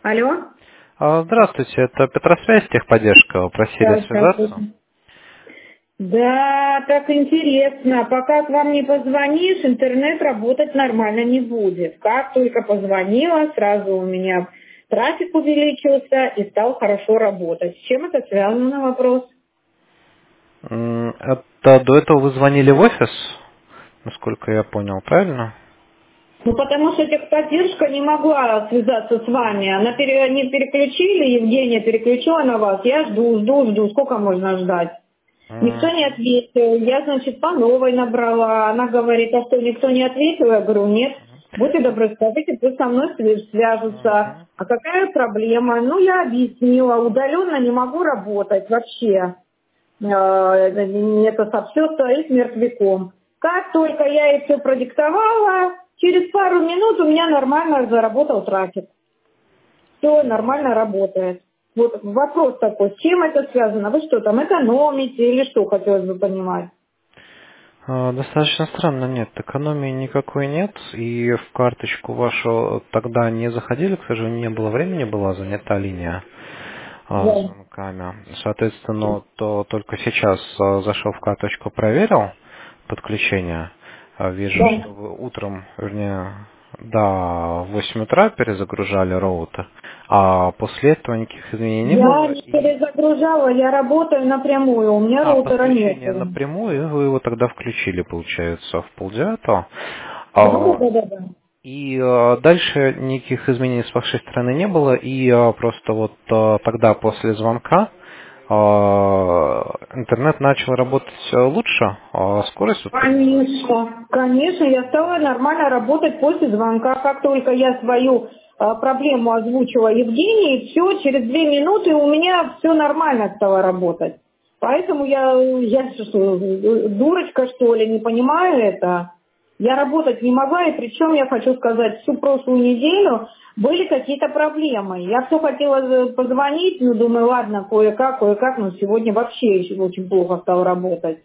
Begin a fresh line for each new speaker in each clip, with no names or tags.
Алло?
Здравствуйте, это Петросвязь, техподдержка. Просили
Да,
связаться.
здравствуйте. Да, так интересно. Пока к вам не позвонишь, интернет работать нормально не будет. Как только позвонила, сразу у меня трафик увеличился и стал хорошо работать. С чем это связано, на вопрос?
Это до этого вы звонили в офис, насколько я понял, правильно?
Ну, потому что техподдержка не могла связаться с вами. Они переключили, Евгения переключила на вас. Я жду. Сколько можно ждать? Никто не
Мгм.
ответил. Я, значит, по новой набрала. Она говорит, а что, никто не ответил? Я говорю, нет. Будьте добры, скажите, пусть со мной свяжутся.
Мгм.
А какая проблема? Ну, я объяснила. Удаленно не могу работать вообще. Это все стоит мертвяком. Как только я ей все продиктовала, через пару минут у меня нормально заработал трафик. Все нормально работает. Вот вопрос такой, с чем это связано? Вы что там экономите или что, хотелось бы понимать?
Достаточно странно, нет, экономии никакой нет, и в карточку вашу тогда не заходили, к сожалению, не было времени, была занята линия
Да.
звонками. Соответственно, то только сейчас зашел в карточку, проверил подключение. Вижу,
Да.
что вы утром, вернее, до 8 утра перезагружали роутер, а после этого никаких изменений не
Я
было.
не
И
перезагружала, я работаю напрямую, у меня роутера нет.
подключение напрямую, вы его тогда включили, получается, в полдевятого.
Да, да,
А,
да, да, да.
И дальше никаких изменений с вашей стороны не было, и просто вот тогда после звонка интернет начал работать лучше, скорость вот
Конечно, конечно, я стала нормально работать после звонка. Как только я свою проблему озвучила Евгении, все, через 2 минуты у меня все нормально стало работать. Поэтому я что, дурочка, что ли, не понимаю это. Я работать не могла, и причем я хочу сказать, всю прошлую неделю были какие-то проблемы. Я все хотела позвонить, но думаю, ладно, кое-как, но сегодня вообще еще очень плохо стало работать.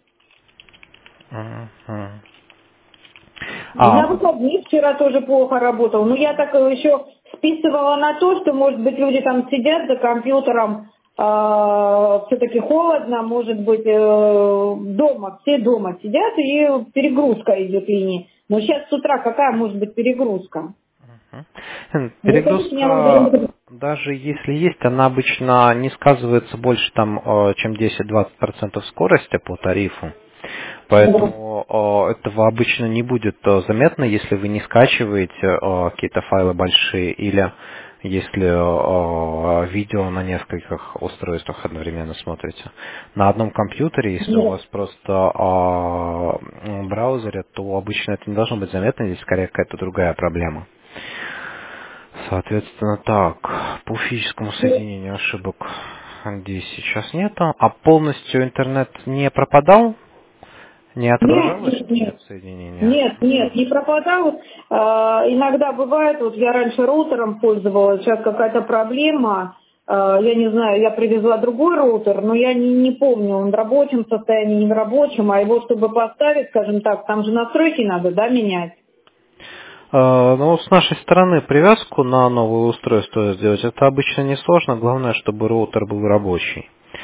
Мгм.
И на
А,
выходных вчера тоже плохо работал. Но я так еще списывала на то, что, может быть, люди там сидят за компьютером, все-таки холодно, может быть, дома, все дома сидят, и перегрузка идет линии. Но сейчас с утра какая может быть перегрузка? Вот это меня
перегрузка, даже если есть, она обычно не сказывается больше там, чем 10-20% скорости по тарифу. Поэтому этого обычно не будет заметно, если вы не скачиваете какие-то файлы большие или если видео на нескольких устройствах одновременно смотрите. На одном компьютере, если у вас просто браузере, то обычно это не должно быть заметно, здесь скорее какая-то другая проблема. Соответственно, так, по физическому соединению ошибок здесь сейчас нету. А полностью интернет не пропадал? Не
Нет,
отображалось,
нет,
что
нет.
нет соединения?
Нет, не пропадал. Иногда бывает, вот я раньше роутером пользовалась, сейчас какая-то проблема. Я не знаю, я привезла другой роутер, но я не помню, он в рабочем состоянии, не в рабочем, а его, чтобы поставить, скажем так, там же настройки надо, да, менять.
Ну, с нашей стороны привязку на новое устройство сделать, это обычно несложно. Главное, чтобы роутер был рабочий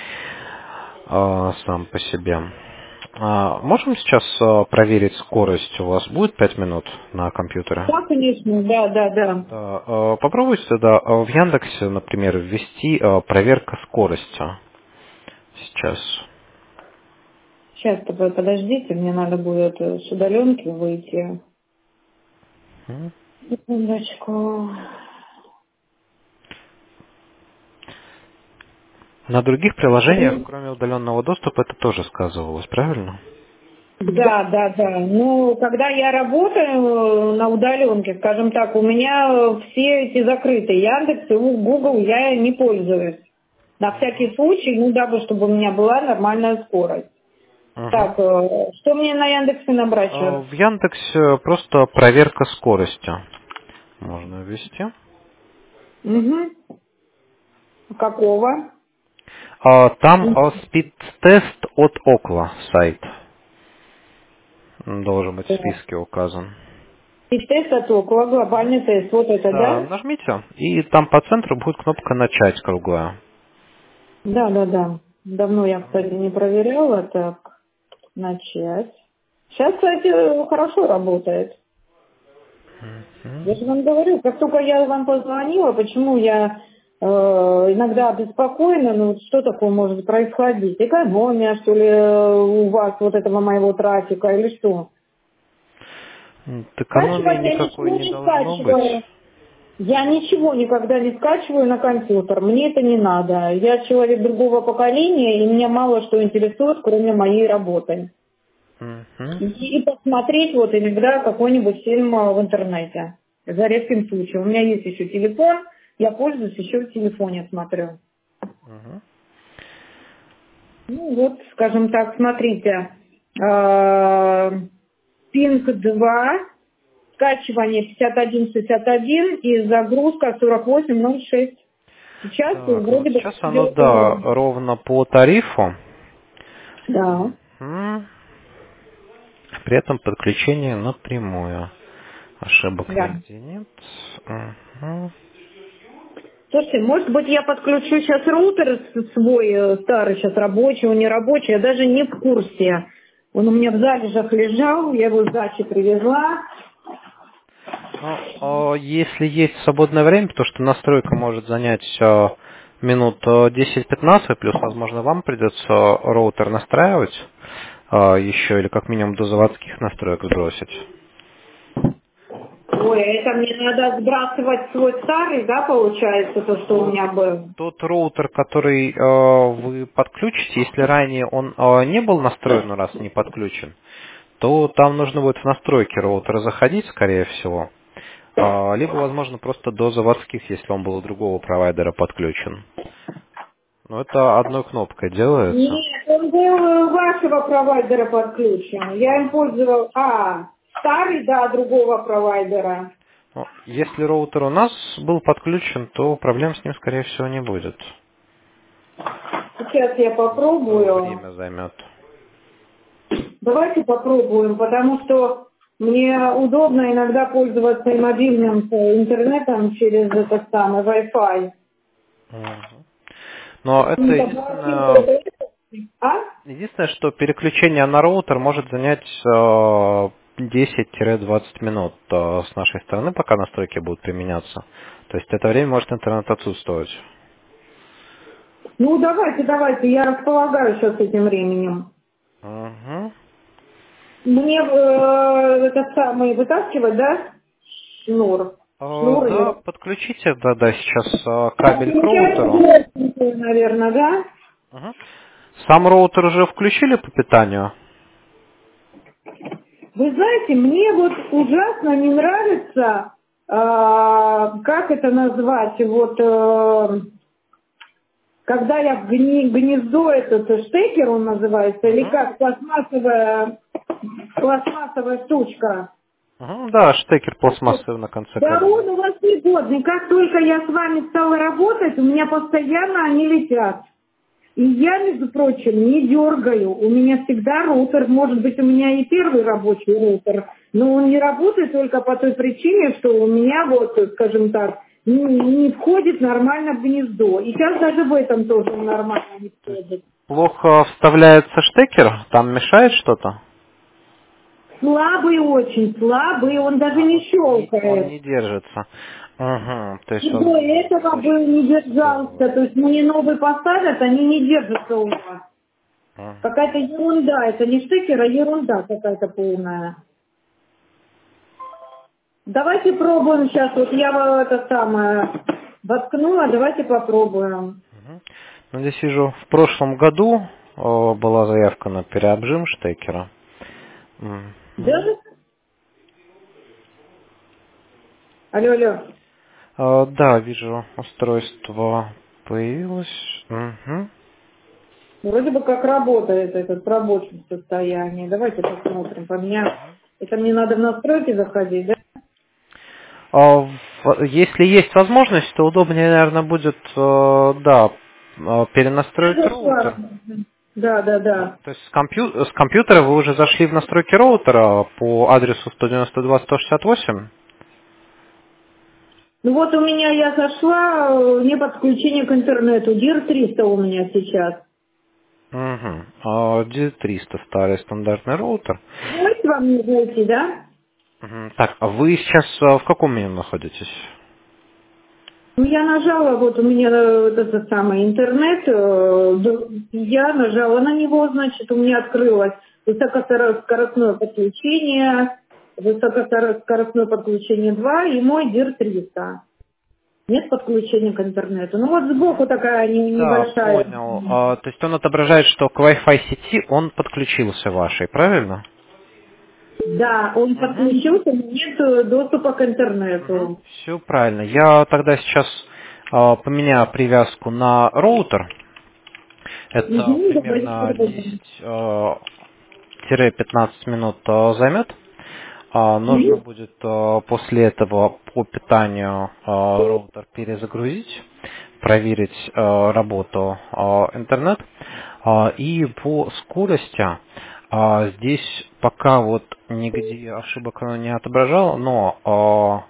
сам по себе. Можем сейчас проверить скорость? У вас будет 5 минут на компьютере?
Да, конечно, да, да, да.
Да, попробуйте да, в Яндексе, например, ввести проверка скорости. Сейчас.
Сейчас, подождите, мне надо будет с удаленки выйти.
М.
Секундочку.
На других приложениях, кроме удаленного доступа, это тоже сказывалось, правильно?
Да, да, да. Ну, когда я работаю на удаленке, скажем так, у меня все эти закрыты. Яндекс и Google я не пользуюсь. На всякий случай, ну, дабы, чтобы у меня была нормальная скорость.
Мгм.
Так, что мне на Яндексе набрать сейчас?
В Яндексе просто проверка скорости можно ввести.
Угу. Какого?
Там спид-тест от Окла сайт должен быть в списке указан.
И тест от около, глобальный тест, вот это,
Да,
да?
нажмите, и там по центру будет кнопка «Начать» круглая.
Да, да, да. Давно я, кстати, не проверяла. Так, начать. Сейчас, кстати, хорошо работает.
Мгм.
Я же вам говорю, как только я вам позвонила, почему я иногда обеспокоена, ну вот что такое может происходить? Экономия, что ли, у вас вот этого моего трафика или что?
Экономии
Скачивать я
никакой
ничего
не
не
должно быть.
скачиваю. Я ничего никогда не скачиваю на компьютер, мне это не надо. Я человек другого поколения, и меня мало что интересует, кроме моей работы.
Мгм.
И посмотреть вот иногда какой-нибудь фильм в интернете. За редким случаем. У меня есть еще телефон, я пользуюсь еще в телефоне, смотрю.
Мгм.
Ну вот, скажем так, смотрите. Пинг 2, скачивание 5161 и загрузка 4806. Сейчас
Так, ну вот
вроде бы
сейчас оно,
идет
да, ровно по тарифу.
Да.
Мгм. При этом подключение напрямую. Ошибок
Да.
нигде нет. Мгм.
Слушайте, может быть, я подключу сейчас роутер свой старый, сейчас рабочий, он не рабочий, я даже не в курсе. Он у меня в залежах лежал, я его с дачи привезла.
Ну, если есть свободное время, потому что настройка может занять минут 10-15, плюс, возможно, вам придется роутер настраивать еще, или как минимум до заводских настроек сбросить.
Ой, а это мне надо сбрасывать свой старый, да, получается, то, что у
Ну,
меня был?
тот роутер, который вы подключите, если ранее он не был настроен, но раз не подключен, то там нужно будет в настройки роутера заходить, скорее всего. Либо, возможно, просто до заводских, если он был у другого провайдера подключен. Но это одной кнопкой делается.
Нет, он был у вашего провайдера подключен. Я им пользовал, старый, да, другого провайдера.
Ну, если роутер у нас был подключен, то проблем с ним, скорее всего, не будет.
Сейчас я
Но
попробую.
время займет.
Давайте попробуем, потому что мне удобно иногда пользоваться и мобильным интернетом через этот самый Wi-Fi.
Мгм. Но это
Не добавки, вот
единственное,
это. А?
единственное, что переключение на роутер может занять 10-20 минут с нашей стороны, пока настройки будут применяться. То есть это время может интернет отсутствовать.
Ну давайте, я располагаю сейчас этим временем.
Мгм.
Мне это самый вытаскивать, да? Шнур. Шнур
Да,
или...
подключите, да, сейчас кабель к роутеру.
Наверное, да?
Мгм. Сам роутер уже включили по питанию?
Вы знаете, мне вот ужасно не нравится, как это назвать, вот, когда я в гнездо, этот штекер он называется, или
Мгм.
как, пластмассовая штучка.
Мгм, да, штекер пластмассовый на конце
Да
кабеля.
он у вас негодный. Как только я с вами стала работать, у меня постоянно они летят. И я, между прочим, не дергаю. У меня всегда роутер, может быть, у меня и первый рабочий роутер, но он не работает только по той причине, что у меня, вот, скажем так, не входит нормально в гнездо. И сейчас даже в этом тоже он нормально не
То есть
входит.
плохо вставляется штекер? Там мешает что-то?
Слабый очень, слабый, он даже не
Вот он
щелкает.
не держится. Угу, то есть,
И до
возможно,
этого бы
источник
не держался.
второй.
То есть мне новый поставят, они не держатся у вас.
Мгм.
Какая-то ерунда. Это не штекер, а ерунда какая-то полная. Давайте пробуем сейчас. Вот я это самое воткнула. Давайте попробуем.
Мгм. Ну, здесь вижу, в прошлом году была заявка на переобжим штекера. Мгм.
Держится? Алло, алло.
Да, вижу, устройство появилось. Мгм.
Вроде бы как работает этот в рабочем состоянии. Давайте посмотрим. Это мне надо в настройки заходить, да?
Если есть возможность, то удобнее, наверное, будет, да,
Я
перенастроить
зашла.
роутер.
Да, да, да.
То есть с компьютера вы уже зашли в настройки роутера по адресу 192.168?
Ну вот у меня я зашла, не подключение к интернету. DIR 300 у меня сейчас.
Угу. D300 старый стандартный роутер.
Давайте вам не зайти, да?
Мгм. Так, а вы сейчас в каком меню находитесь?
Ну, я нажала, вот у меня этот самый интернет, я нажала на него, значит, у меня открылось высокоскоростное подключение 2 и мой DIR 300. Нет подключения к интернету. Ну вот сбоку такая
Да,
небольшая.
понял. То есть он отображает, что к Wi-Fi сети он подключился вашей, правильно?
Да, он
Угу.
подключился, но нет доступа к интернету.
Все правильно. Я тогда сейчас поменяю привязку на роутер. Это
Угу, давайте
примерно
попробуем.
10-15 минут займет. Нужно
Мгм.
будет после этого по питанию роутер перезагрузить, проверить работу интернет. И по скорости здесь пока вот нигде ошибок оно не отображало, но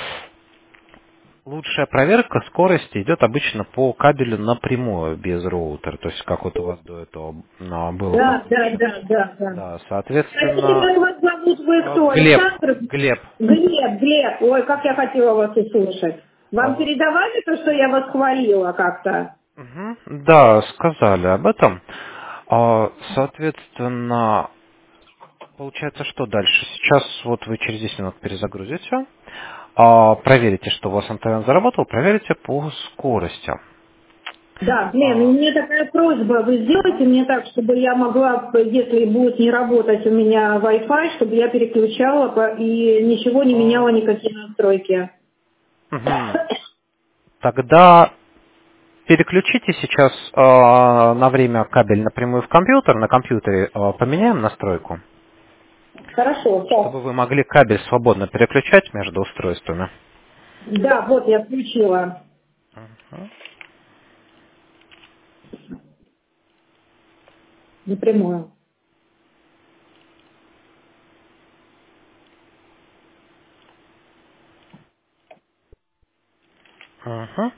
лучшая проверка скорости идет обычно по кабелю напрямую, без роутера. То есть как вот у вас до этого было
Да, да,
подключено.
да, да, да.
Да,
Скажите,
соответственно,
как вас зовут, вы кто,
Глеб,
Александр?
Глеб.
Глеб. Ой, как я хотела вас услышать. Вам
А,
передавали то, что я вас хвалила как-то?
Да, сказали об этом. Соответственно, получается, что дальше? Сейчас вот вы через 10 минут перезагрузите, проверите, что у вас интернет заработал, проверите по скорости.
Да, Лена, у
А,
меня такая просьба. Вы сделайте
мгм.
мне так, чтобы я могла, если будет не работать у меня Wi-Fi, чтобы я переключала и ничего не
А,
меняла, никакие настройки.
мгм. Тогда переключите сейчас на время кабель напрямую в компьютер, на компьютере поменяем настройку,
Хорошо, так.
чтобы вы могли кабель свободно переключать между устройствами.
Да, вот я включила напрямую.
Мгм.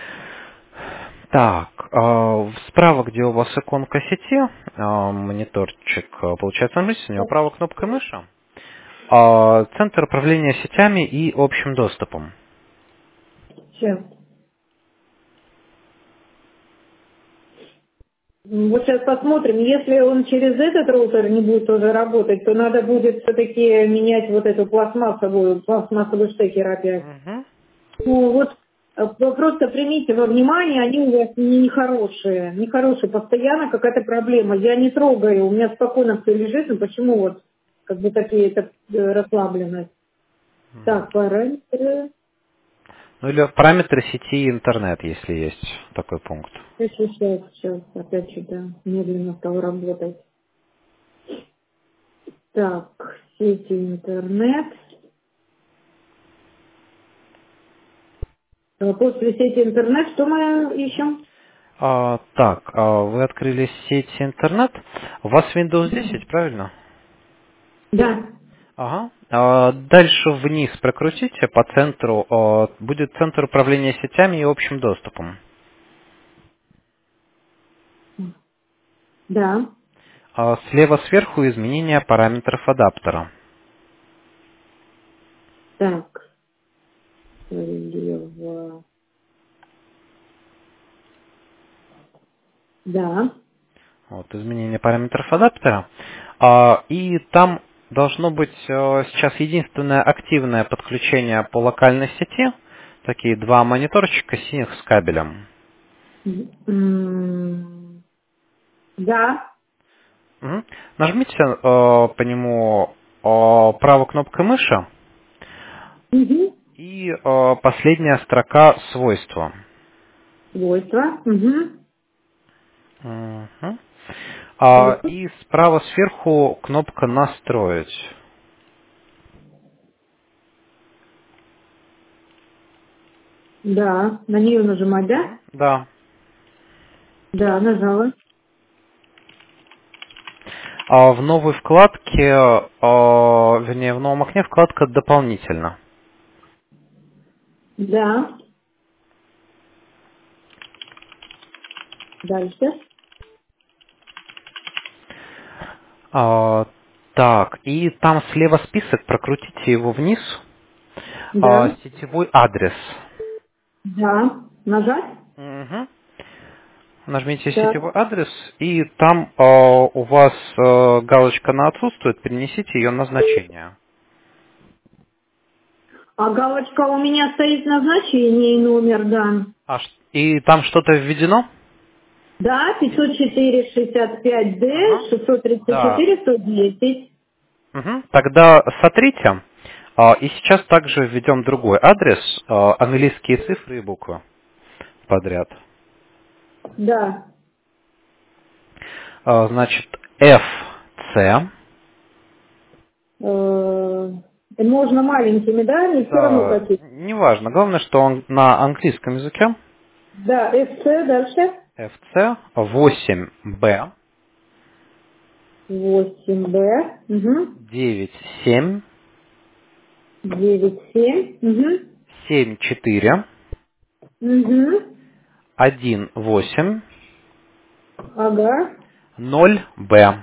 Так, справа, где у вас иконка сети, мониторчик, получается, нажмите на него правой кнопкой мыши, центр управления сетями и общим доступом.
Сейчас. Вот сейчас посмотрим. Если он через этот роутер не будет тоже работать, то надо будет все-таки менять вот эту пластмассовый штекер опять.
Мгм.
Ну вот вы просто примите во внимание, они у вас нехорошие. Нехорошие. Постоянно какая-то проблема. Я не трогаю, у меня спокойно все лежит. Но почему вот как бы такие расслабленность? Так, параметры.
Ну или параметры сети и интернет, если есть такой пункт.
Сейчас, опять что-то медленно стало работать. Так, сети интернет. После сети интернет что мы ищем?
Так, вы открыли сеть интернет. У вас Windows 10, правильно?
Да.
Ага. Дальше вниз прокрутите по центру. Будет центр управления сетями и общим доступом.
Да.
Слева сверху изменение параметров адаптера.
Так. Слева. Да.
Вот, изменение параметров адаптера. И там должно быть сейчас единственное активное подключение по локальной сети. Такие два мониторчика синих с кабелем.
Да.
Мгм. Нажмите по нему правой кнопкой мыши
Угу.
и последняя строка свойства.
Свойства. Угу.
Мгм.
Свойства.
И справа сверху кнопка «Настроить».
Да. На нее нажимать, да?
Мгм. Да.
Да, нажала.
В новой вкладке, вернее, в новом окне вкладка «Дополнительно».
Да. Дальше.
Так, и там слева список, прокрутите его вниз.
Да.
Сетевой адрес.
Да. Нажать?
Мгм. Нажмите
Так.
сетевой адрес, и там у вас галочка «На отсутствует», перенесите ее на значение.
А галочка у меня стоит назначение и номер дан.
И там что-то введено?
Да, 504 65D
Ага. Да.
634 110.
Мгм. Тогда сотрите. И сейчас также введем другой адрес, английские цифры и буквы подряд.
Да.
Значит, FC.
Можно маленькими, да? Не все равно
Да,
какие.
неважно. Главное, что он на английском языке.
Да, FC дальше.
FC 8B
8B. Угу.
97
97. Угу.
74
Угу.
18
Ага.
0B.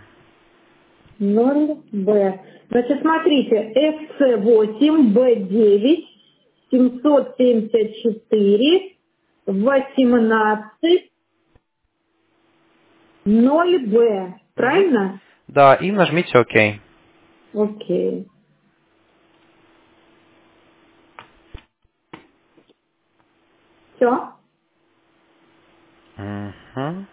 0B. Значит, смотрите, FC8B9 774 18 0B.
Мгм.
Правильно?
Да, и нажмите ОК.
Окей. Все.
Мгм.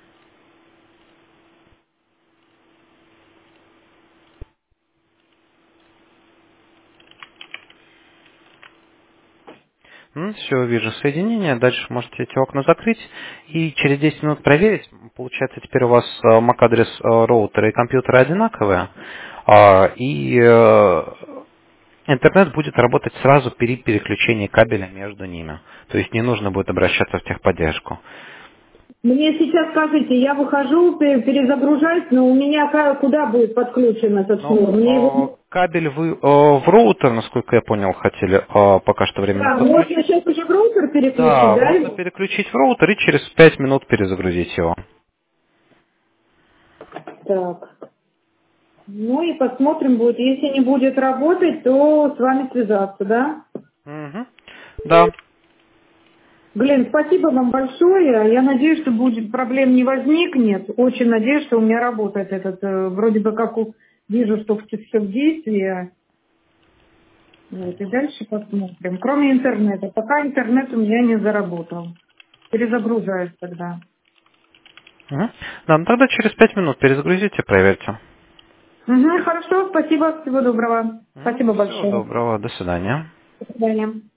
Все, вижу соединение. Дальше можете эти окна закрыть и через 10 минут проверить. Получается, теперь у вас MAC-адрес роутера и компьютера одинаковые. И интернет будет работать сразу при переключении кабеля между ними. То есть не нужно будет обращаться в техподдержку.
Мне сейчас скажите, я выхожу, перезагружаюсь, но у меня куда будет подключен этот шнур? Мне его...
Кабель вы в роутер, насколько я понял, хотели пока что временно
Да, можно
подключить.
сейчас уже в роутер переключить,
Да,
да?
можно переключить в роутер и через 5 минут перезагрузить его.
Так. Ну и посмотрим будет. Если не будет работать, то с вами связаться, да?
Мгм. Да.
Блин, спасибо вам большое. Я надеюсь, что будет проблем не возникнет. Очень надеюсь, что у меня работает этот, вроде бы как вижу, что все в действии. Вот, и дальше посмотрим. Кроме интернета. Пока интернет у меня не заработал. Перезагружаюсь тогда.
Мгм. Да, ну тогда через 5 минут перезагрузите, проверьте.
Угу, хорошо, спасибо, всего доброго. Спасибо
Всего
большое.
доброго, до свидания.
До свидания.